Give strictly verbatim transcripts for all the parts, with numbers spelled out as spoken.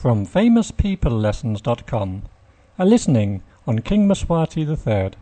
From famous people lessons dot com, a listening on King Mswati the third.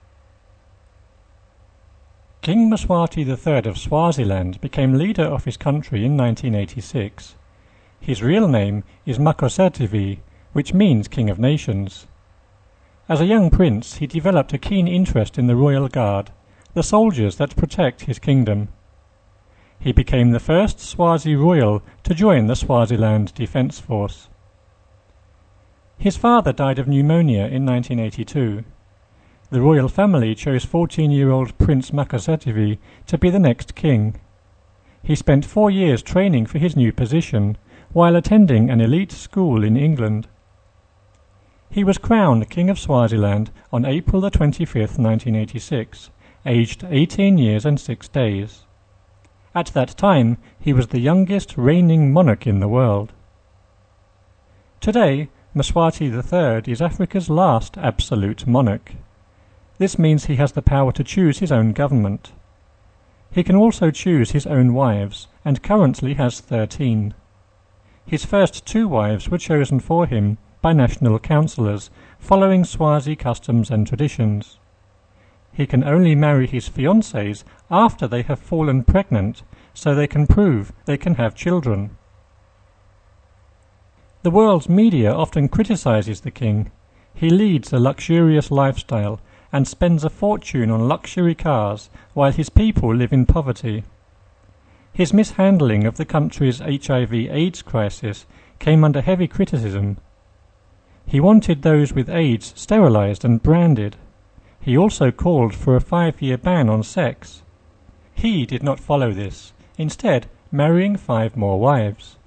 King Mswati the third of Swaziland became leader of his country in nineteen eighty-six. His real name is Makhosetive, which means King of Nations. As a young prince, he developed a keen interest in the Royal Guard, the soldiers that protect his kingdom. He became the first Swazi royal to join the Swaziland Defence Force. His father died of pneumonia in nineteen eighty-two. The royal family chose fourteen-year-old Prince Makhosetive to be the next king. He spent four years training for his new position, while attending an elite school in England. He was crowned King of Swaziland on April the twenty-fifth, nineteen eighty-six, aged eighteen years and six days. At that time, he was the youngest reigning monarch in the world. Today, Mswati the third is Africa's last absolute monarch. This means he has the power to choose his own government. He can also choose his own wives, and currently has thirteen. His first two wives were chosen for him by national councillors, following Swazi customs and traditions. He can only marry his fiancées after they have fallen pregnant, so they can prove they can have children. The world's media often criticizes the king. He leads a luxurious lifestyle and spends a fortune on luxury cars while his people live in poverty. His mishandling of the country's H I V AIDS crisis came under heavy criticism. He wanted those with AIDS sterilized and branded. He also called for a five-year ban on sex. He did not follow this, instead marrying five more wives.